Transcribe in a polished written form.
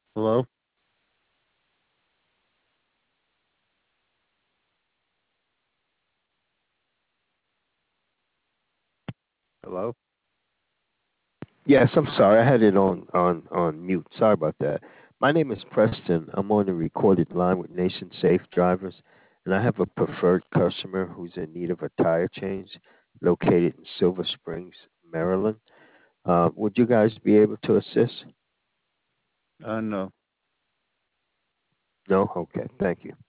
Hello? Hello? Yes, I'm sorry. I had it on mute. Sorry about that. My name is Preston. I'm on a recorded line with Nation Safe Drivers, and I have a preferred customer who's in need of a tire change located in Silver Springs, Maryland. Would you guys be able to assist? No. No? Okay, thank you.